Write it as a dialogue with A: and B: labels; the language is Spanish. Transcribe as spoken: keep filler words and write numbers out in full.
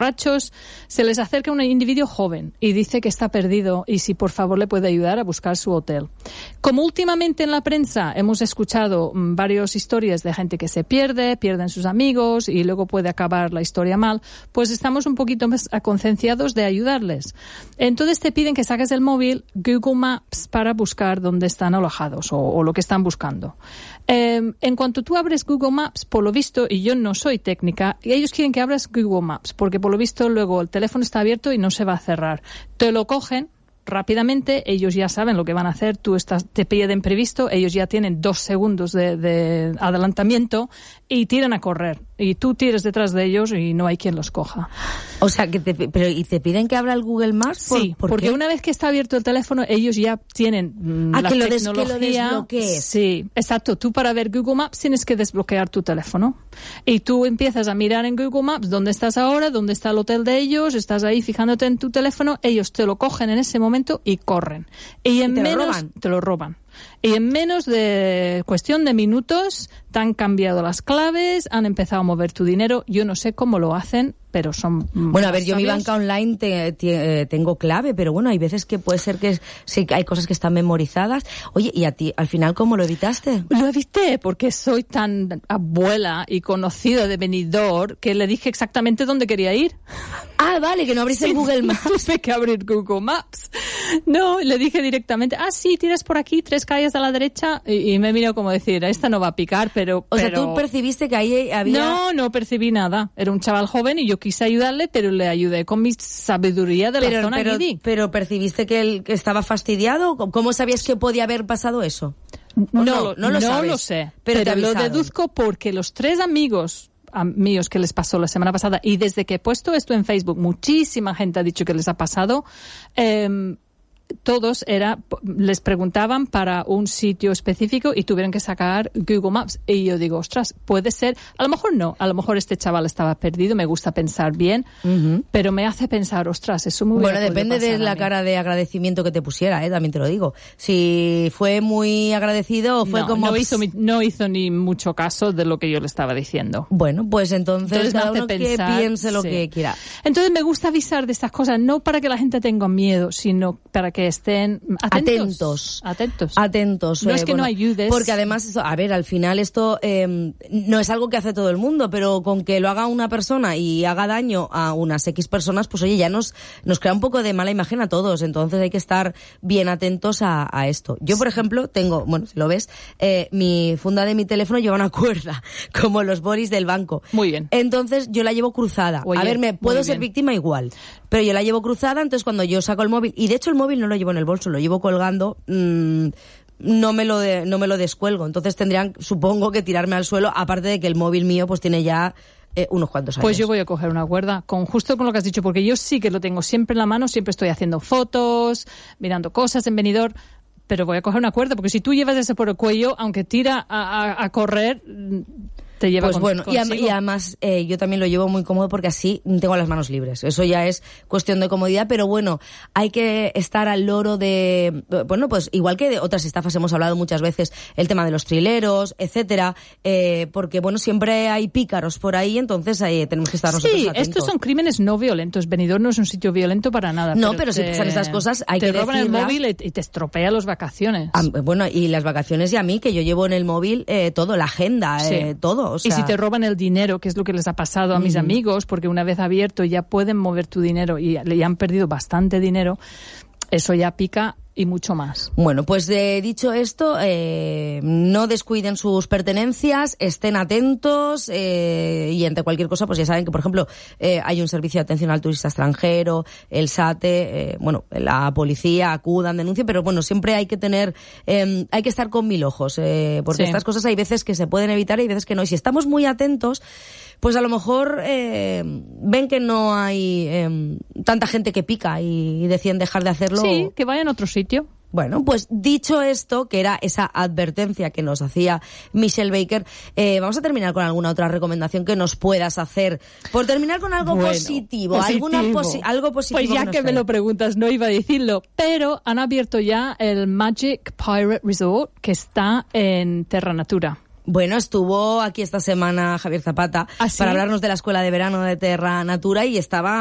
A: borrachos, se les acerca un individuo joven y dice que está perdido y si por favor le puede ayudar a buscar su hotel. Como últimamente en la prensa hemos escuchado mmm, varias historias de gente que se pierde, pierden sus amigos y luego puede acabar la historia mal, pues estamos un poquito más concienciados de ayudarles. Entonces te piden que saques el móvil Google Maps para buscar dónde están alojados o, o lo que están buscando. Eh, en cuanto tú abres Google Maps, por lo visto, y yo no soy técnica, ellos quieren que abras Google Maps, porque por lo visto luego el teléfono está abierto y no se va a cerrar. Te lo cogen rápidamente, ellos ya saben lo que van a hacer, tú estás, te piden previsto, ellos ya tienen dos segundos de, de adelantamiento y tiran a correr. Y tú tires detrás de ellos y no hay quien los coja.
B: O sea, que te, pero ¿y te piden que abra el Google Maps? ¿Por,
A: sí,
B: ¿por
A: porque
B: qué?
A: una vez que está abierto el teléfono, ellos ya tienen mmm,
B: ah,
A: la
B: que lo
A: tecnología.
B: Des, que lo desbloquees.
A: Sí, exacto. Tú para ver Google Maps tienes que desbloquear tu teléfono. Y tú empiezas a mirar en Google Maps dónde estás ahora, dónde está el hotel de ellos, estás ahí fijándote en tu teléfono, ellos te lo cogen en ese momento y corren. Y en
B: ¿Y te
A: menos
B: lo roban?
A: te lo roban. Y en menos de cuestión de minutos te han cambiado las claves, han empezado a mover tu dinero. Yo no sé cómo lo hacen, pero son...
B: Bueno, a ver, yo
A: sabios.
B: mi banca online te, te, tengo clave, pero bueno, hay veces que puede ser que sí, hay cosas que están memorizadas. Oye, ¿y a ti, al final, cómo lo evitaste?
A: Lo evité porque soy tan abuela y conocida de Benidorm que le dije exactamente dónde quería ir.
B: Ah, vale, que no abriste sí, el Google Maps.
A: No tuve que abrir Google Maps. No, le dije directamente, ah, sí, tiras por aquí, tres calles a la derecha, y, y me miró como decir, esta no va a picar, pero...
B: O
A: pero...
B: sea, tú percibiste que ahí había...
A: No, no percibí nada. Era un chaval joven y yo quise ayudarle, pero le ayudé con mi sabiduría de
B: pero,
A: la zona
B: pero,
A: guidi.
B: Pero percibiste que él que estaba fastidiado. ¿Cómo sabías que podía haber pasado eso?
A: No,
B: no, no, lo,
A: no lo sé,
B: pero,
A: pero
B: te
A: lo deduzco porque los tres amigos a míos que les pasó la semana pasada, y desde que he puesto esto en Facebook, muchísima gente ha dicho que les ha pasado, eh, todos era, les preguntaban para un sitio específico y tuvieron que sacar Google Maps. Y yo digo, ostras, puede ser, a lo mejor no, a lo mejor este chaval estaba perdido, me gusta pensar bien, uh-huh. pero me hace pensar, ostras, eso muy
B: Bueno, depende de la cara de agradecimiento que te pusiera, ¿eh? También te lo digo. Si fue muy agradecido o fue
A: no,
B: como...
A: No hizo, no hizo ni mucho caso de lo que yo le estaba diciendo.
B: Bueno, pues entonces, entonces cada uno pensar, que piense lo sí. que quiera.
A: Entonces me gusta avisar de estas cosas, no para que la gente tenga miedo, sino para que que estén atentos.
B: Atentos.
A: Atentos.
B: Atentos.
A: No
B: eh,
A: es que
B: bueno,
A: no ayudes.
B: Porque además, esto, a ver, al final esto eh, no es algo que hace todo el mundo, pero con que lo haga una persona y haga daño a unas X personas, pues oye, ya nos, nos crea un poco de mala imagen a todos. Entonces hay que estar bien atentos a, a esto. Yo, por ejemplo, tengo, bueno, si lo ves, eh, mi funda de mi teléfono lleva una cuerda, como los bolis del banco.
A: Muy bien.
B: Entonces yo la llevo cruzada. Oye, a ver, me puedo ser víctima igual, pero yo la llevo cruzada, entonces cuando yo saco el móvil, y de hecho el móvil no lo llevo en el bolso, lo llevo colgando, mmm, no me lo de, no me lo descuelgo. Entonces tendrían, supongo, que tirarme al suelo, aparte de que el móvil mío pues tiene ya eh, unos cuantos años.
A: Pues yo voy a coger una cuerda, con justo con lo que has dicho, porque yo sí que lo tengo siempre en la mano, siempre estoy haciendo fotos, mirando cosas en Benidorm, pero voy a coger una cuerda, porque si tú llevas ese por el cuello, aunque tira a, a, a correr... Te lleva
B: pues
A: con,
B: bueno, y, a, y además eh, yo también lo llevo muy cómodo porque así tengo las manos libres. Eso ya es cuestión de comodidad, pero bueno, hay que estar al loro de, bueno, pues igual que de otras estafas hemos hablado muchas veces, el tema de los trileros, etcétera, eh, porque bueno, siempre hay pícaros por ahí, entonces eh, tenemos que estar nosotros
A: sí,
B: atentos.
A: Sí, estos son crímenes no violentos. Benidorm no es un sitio violento para nada.
B: No,
A: pero,
B: pero
A: te,
B: si pasan estas cosas hay
A: te
B: que
A: roban
B: decirlas.
A: el móvil y te estropea las vacaciones.
B: Ah, bueno, y las vacaciones y a mí, que yo llevo en el móvil eh, todo, la agenda,
A: sí.
B: eh, todo. O sea...
A: Y si te roban el dinero, que es lo que les ha pasado a mis mm. amigos, porque una vez abierto ya pueden mover tu dinero y ya han perdido bastante dinero, eso ya pica y mucho más.
B: Bueno, pues eh, dicho esto, eh, no descuiden sus pertenencias, estén atentos eh, y ante cualquier cosa, pues ya saben que, por ejemplo, eh, hay un servicio de atención al turista extranjero, el S A T E, eh, bueno, la policía, acudan, denuncien, pero bueno, siempre hay que tener, eh, hay que estar con mil ojos, eh, porque sí. estas cosas hay veces que se pueden evitar y hay veces que no. Y si estamos muy atentos, pues a lo mejor eh, ven que no hay eh, tanta gente que pica y, y deciden dejar de hacerlo.
A: Sí, que vayan a otro sitio.
B: Bueno, pues dicho esto, que era esa advertencia que nos hacía Michelle Baker, eh, vamos a terminar con alguna otra recomendación que nos puedas hacer. Por terminar con algo
A: bueno,
B: positivo,
A: positivo.
B: Alguna posi- algo positivo.
A: Pues ya
B: que,
A: que me lo preguntas, no iba a decirlo, pero han abierto ya el Magic Pirate Resort, que está en Terra Natura.
B: Bueno, estuvo aquí esta semana Javier Zapata
A: ¿Ah, sí?
B: para hablarnos de la escuela de verano de Terra Natura y estaba